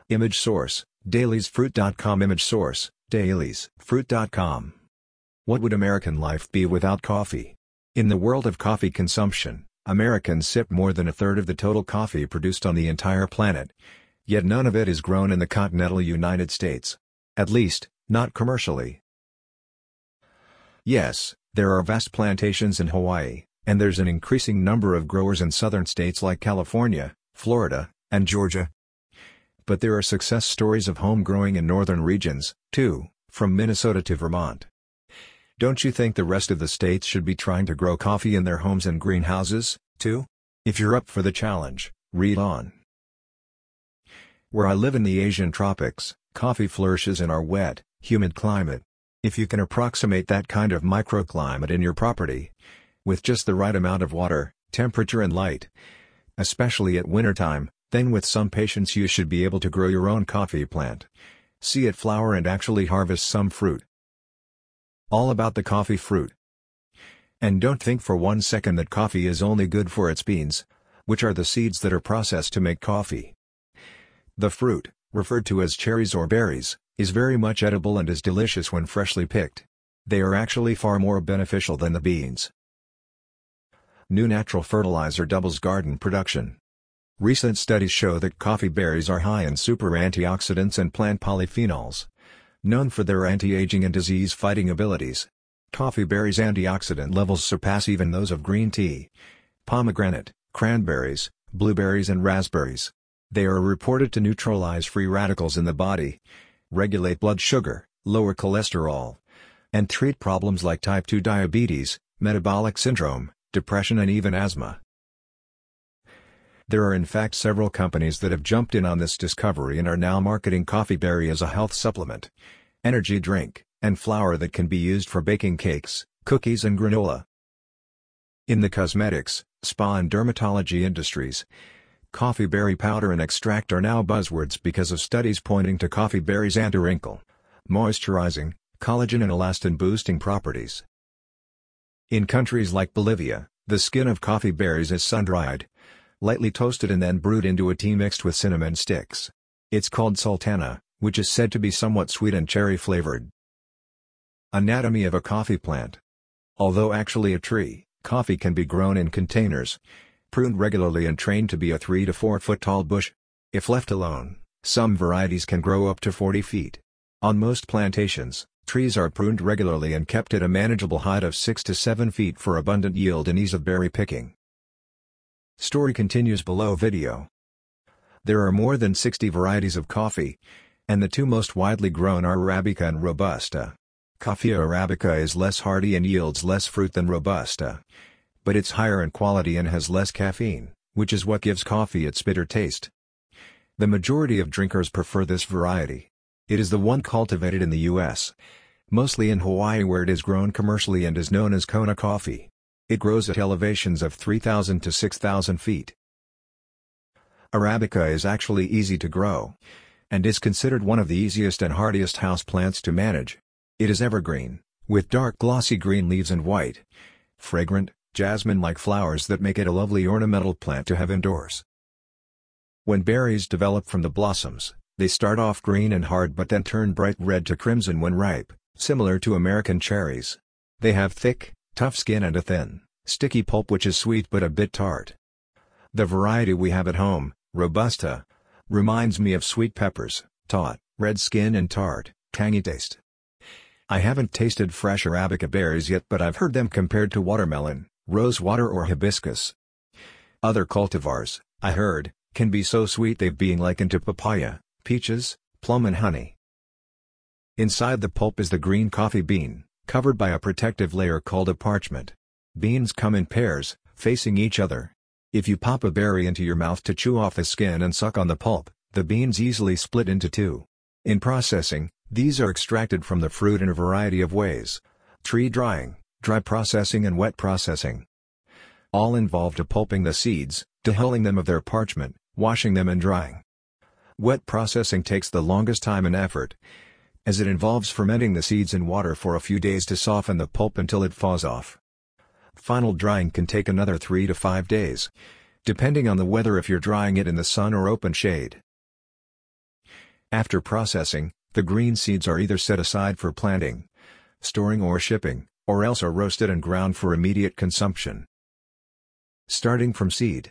Image source, dailiesfruit.com. Image source, dailiesfruit.com. What would American life be without coffee? In the world of coffee consumption, Americans sip more than a third of the total coffee produced on the entire planet. Yet none of it is grown in the continental United States. At least, not commercially. Yes, there are vast plantations in Hawaii, and there's an increasing number of growers in southern states like California, Florida, and Georgia. But there are success stories of home growing in northern regions, too, from Minnesota to Vermont. Don't you think the rest of the states should be trying to grow coffee in their homes and greenhouses, too? If you're up for the challenge, read on. Where I live in the Asian tropics, coffee flourishes in our wet, humid climate. If you can approximate that kind of microclimate in your property, with just the right amount of water, temperature and light, especially at wintertime, then with some patience you should be able to grow your own coffee plant. See it flower and actually harvest some fruit. All about the coffee fruit. And don't think for one second that coffee is only good for its beans, which are the seeds that are processed to make coffee. The fruit, referred to as cherries or berries, is very much edible and is delicious when freshly picked. They are actually far more beneficial than the beans. New natural fertilizer doubles garden production. Recent studies show that coffee berries are high in super antioxidants and plant polyphenols, known for their anti-aging and disease-fighting abilities. Coffee berries' antioxidant levels surpass even those of green tea, pomegranate, cranberries, blueberries and raspberries. They are reported to neutralize free radicals in the body, regulate blood sugar, lower cholesterol, and treat problems like type 2 diabetes, metabolic syndrome, depression and even asthma. There are in fact several companies that have jumped in on this discovery and are now marketing coffee berry as a health supplement, energy drink, and flour that can be used for baking cakes, cookies and granola. In the cosmetics, spa and dermatology industries, coffee berry powder and extract are now buzzwords because of studies pointing to coffee berries' anti-wrinkle, moisturizing, collagen and elastin-boosting properties. In countries like Bolivia, the skin of coffee berries is sun-dried, lightly toasted and then brewed into a tea mixed with cinnamon sticks. It's called sultana, which is said to be somewhat sweet and cherry-flavored. Anatomy of a coffee plant. Although actually a tree, coffee can be grown in containers, pruned regularly and trained to be a 3 to 4 foot tall bush. If left alone, some varieties can grow up to 40 feet. On most plantations, trees are pruned regularly and kept at a manageable height of 6 to 7 feet for abundant yield and ease of berry picking. Story continues below video. There are more than 60 varieties of coffee, and the two most widely grown are Arabica and Robusta. Coffea Arabica is less hardy and yields less fruit than Robusta, but it's higher in quality and has less caffeine, which is what gives coffee its bitter taste. The majority of drinkers prefer this variety. It is the one cultivated in the U.S., mostly in Hawaii where it is grown commercially and is known as Kona coffee. It grows at elevations of 3,000 to 6,000 feet. Arabica is actually easy to grow, and is considered one of the easiest and hardiest houseplants to manage. It is evergreen, with dark glossy green leaves and white, fragrant, jasmine-like flowers that make it a lovely ornamental plant to have indoors. When berries develop from the blossoms, they start off green and hard but then turn bright red to crimson when ripe, similar to American cherries. They have thick, tough skin and a thin, sticky pulp which is sweet but a bit tart. The variety we have at home, Robusta, reminds me of sweet peppers, taut, red skin and tart, tangy taste. I haven't tasted fresh Arabica berries yet but I've heard them compared to watermelon, rosewater or hibiscus. Other cultivars, I heard, can be so sweet they've been likened to papaya, peaches, plum and honey. Inside the pulp is the green coffee bean, covered by a protective layer called a parchment. Beans come in pairs, facing each other. If you pop a berry into your mouth to chew off the skin and suck on the pulp, the beans easily split into two. In processing, these are extracted from the fruit in a variety of ways: tree drying, dry processing and wet processing. All involve depulping the seeds, dehulling them of their parchment, washing them and drying. Wet processing takes the longest time and effort, as it involves fermenting the seeds in water for a few days to soften the pulp until it falls off. Final drying can take another 3 to 5 days, depending on the weather if you're drying it in the sun or open shade. After processing, the green seeds are either set aside for planting, storing or shipping, or else are roasted and ground for immediate consumption. Starting from seed.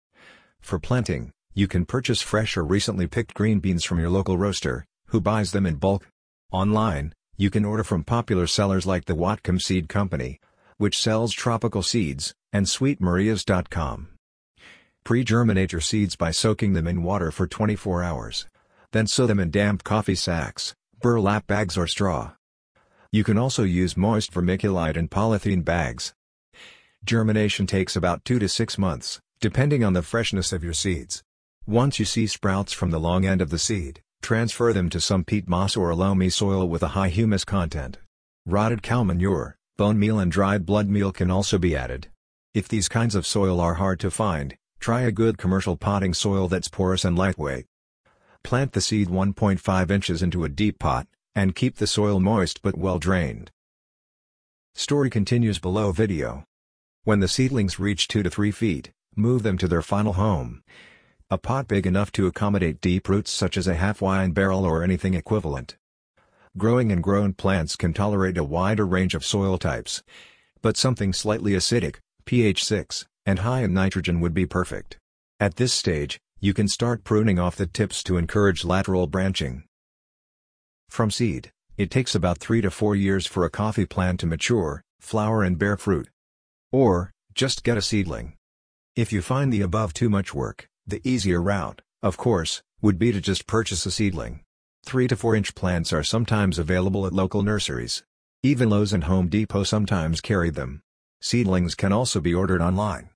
For planting, you can purchase fresh or recently picked green beans from your local roaster, who buys them in bulk. Online, you can order from popular sellers like the Whatcom Seed Company, which sells tropical seeds, and SweetMarias.com. Pre-germinate your seeds by soaking them in water for 24 hours. Then sow them in damp coffee sacks, burlap bags or straw. You can also use moist vermiculite and polythene bags. Germination takes about 2 to 6 months, depending on the freshness of your seeds. Once you see sprouts from the long end of the seed, transfer them to some peat moss or a loamy soil with a high humus content. Rotted cow manure, bone meal and dried blood meal can also be added. If these kinds of soil are hard to find, try a good commercial potting soil that's porous and lightweight. Plant the seed 1.5 inches into a deep pot, and keep the soil moist but well drained. Story continues below video. When the seedlings reach 2 to 3 feet, move them to their final home. A pot big enough to accommodate deep roots such as a half-wine barrel or anything equivalent. Growing and grown plants can tolerate a wider range of soil types, but something slightly acidic, pH 6, and high in nitrogen would be perfect. At this stage, you can start pruning off the tips to encourage lateral branching. From seed, it takes about 3 to 4 years for a coffee plant to mature, flower and bear fruit. Or, just get a seedling. If you find the above too much work, the easier route, of course, would be to just purchase a seedling. 3 to 4 inch plants are sometimes available at local nurseries. Even Lowe's and Home Depot sometimes carry them. Seedlings can also be ordered online.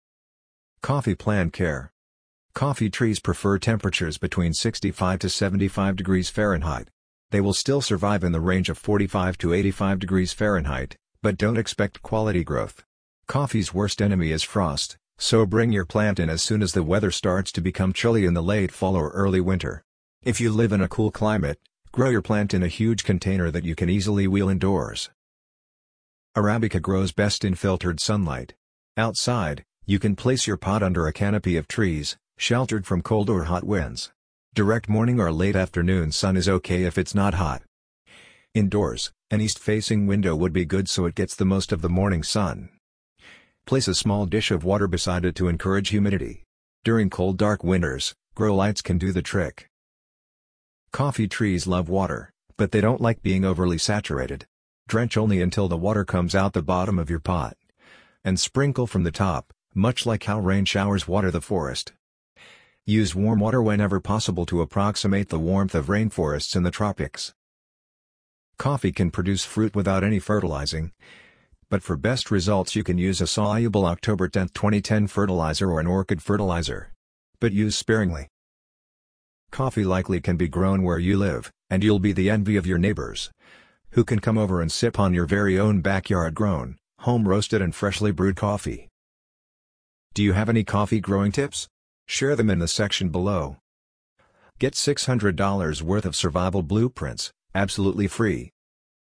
Coffee plant care. Coffee trees prefer temperatures between 65 to 75 degrees Fahrenheit. They will still survive in the range of 45 to 85 degrees Fahrenheit, but don't expect quality growth. Coffee's worst enemy is frost, so bring your plant in as soon as the weather starts to become chilly in the late fall or early winter. If you live in a cool climate, grow your plant in a huge container that you can easily wheel indoors. Arabica grows best in filtered sunlight. Outside, you can place your pot under a canopy of trees, sheltered from cold or hot winds. Direct morning or late afternoon sun is okay if it's not hot. Indoors, an east-facing window would be good so it gets the most of the morning sun. Place a small dish of water beside it to encourage humidity. During cold dark winters, grow lights can do the trick. Coffee trees love water, but they don't like being overly saturated. Drench only until the water comes out the bottom of your pot. And sprinkle from the top, much like how rain showers water the forest. Use warm water whenever possible to approximate the warmth of rainforests in the tropics. Coffee can produce fruit without any fertilizing, but for best results you can use a soluble October 10, 2010 fertilizer or an orchid fertilizer. But use sparingly. Coffee likely can be grown where you live, and you'll be the envy of your neighbors, who can come over and sip on your very own backyard-grown, home-roasted and freshly brewed coffee. Do you have any coffee growing tips? Share them in the section below. Get $600 worth of survival blueprints, absolutely free,